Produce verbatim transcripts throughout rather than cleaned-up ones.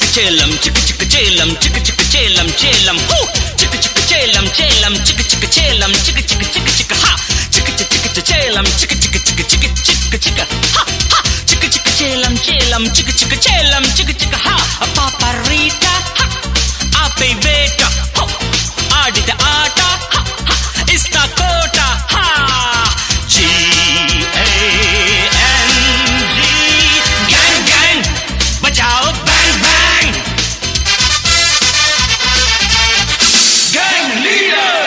చేలం చిక్ చిక్ చేలం చిక్ చిక్ చేలం చేలం who చిక్ చిక్ చేలం చేలం చిక్ చిక్ చేలం చిక్ చిక్ చిక్ చిక్ హా చిక్ చిక్ చిక్ చేలం చిక్ చిక్ చిక్ చిక్ చిక్ చిక్ హా హా చిక్ చిక్ చేలం చేలం చిక్ చిక్ చేలం చిక్ చిక్ హా పాపరీటా హా ఆపే వేట హో ఆడితే ఆట హా హా ఇస్తా కోట హా G A N G gang gang బజాओ बैंग बैंग गैंग लीडर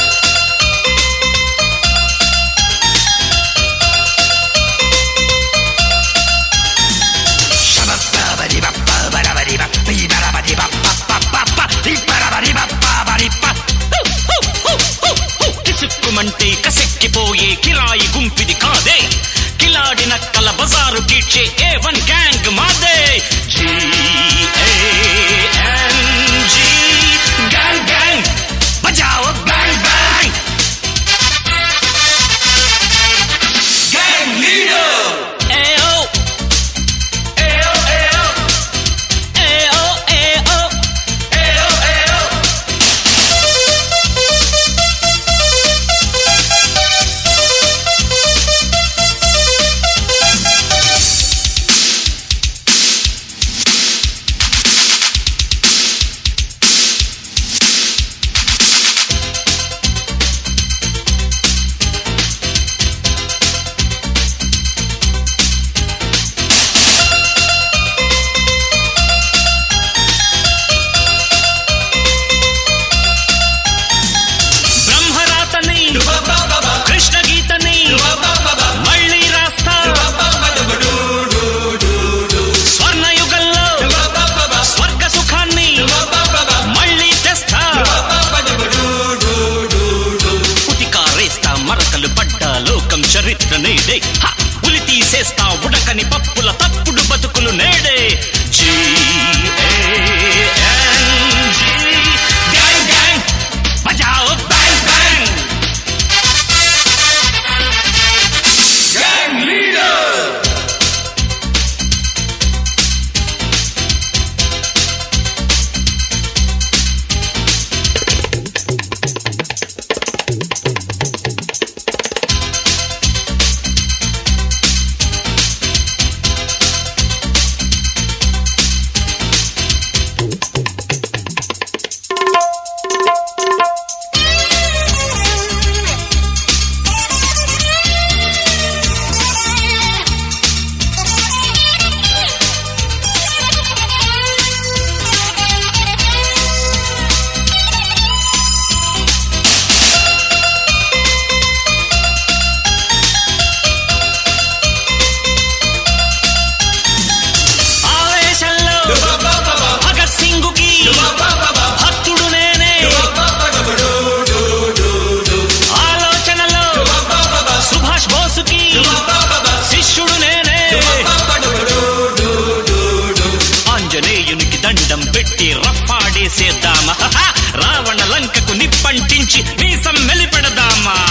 शबबबरी बप्पा बराबरी बप्पी बराबरी बप्पा पप्पा पप्पी बराबरी बप्पा बरी पप కిసుక్కుమంటే కసెక్కిపోయే కిరాయి గుంపిది కాదే కిలాడి నక్కల బజారు కీడ్చే ఏ వన్ గ్యాంగ్ మాదే G A N G gang gang బజాओ बैंग बैंग गैंग लीडर एओ एओ एओ एओ एओ एओ एओ బ్రహ్మరాతని కృష్ణ గీతని మళ్ళీ రాస్తా స్వర్ణయుగంలో స్వర్గ సుఖాన్ని మళ్ళీ తెస్తా ఉతికారేస్తా మరకలు పడ్డ లోకం చరిత్ర నేడే హ! ఉలి తీసేస్తా ఉడకని పప్పుల తప్పుడు బతుకులు నేడే G A N G gang gang బజాओ बैंग बैंग गैंग लीडर ఆవేశంలో భగత్ సింగుకి భక్తుడు నేనే ఆలోచనలో సుభాష్ బోసుకి శిష్యుడు నేనే ఆంజనేయునికి దండం పెట్టి రఫాడేసేద్దామా రావణ లంకకు నిప్పంటించి మీసం మెలిపెడదామా